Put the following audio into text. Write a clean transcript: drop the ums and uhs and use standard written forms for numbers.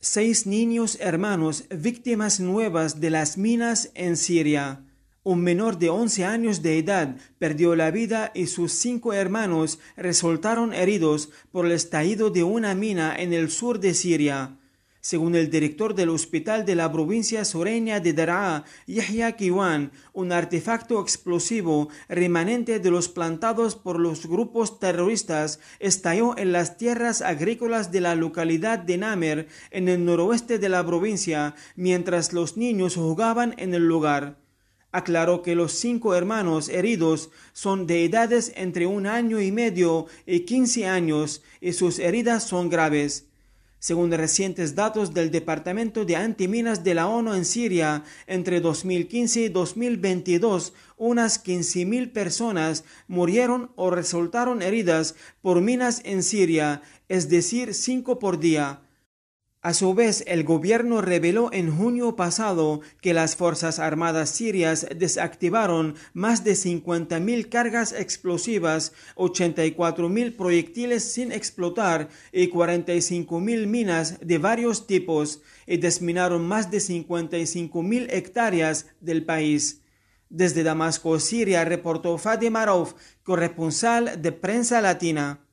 6 niños hermanos víctimas nuevas de las minas en Siria. Un menor de 11 años de edad perdió la vida y sus 5 hermanos resultaron heridos por el estallido de una mina en el sur de Siria. Según el director del hospital de la provincia sureña de Daraa, Yahya Kiwan, un artefacto explosivo remanente de los plantados por los grupos terroristas estalló en las tierras agrícolas de la localidad de Namer, en el noroeste de la provincia, mientras los niños jugaban en el lugar. Aclaró que los 5 hermanos heridos son de edades entre 1 año y medio y 15 años y sus heridas son graves. Según recientes datos del Departamento de Antiminas de la ONU en Siria, entre 2015 y 2022, unas 15.000 personas murieron o resultaron heridas por minas en Siria, es decir, 5 por día. A su vez, el gobierno reveló en junio pasado que las Fuerzas Armadas sirias desactivaron más de 50.000 cargas explosivas, 84.000 proyectiles sin explotar y 45.000 minas de varios tipos, y desminaron más de 55.000 hectáreas del país. Desde Damasco, Siria, reportó Fadi Marov, corresponsal de Prensa Latina.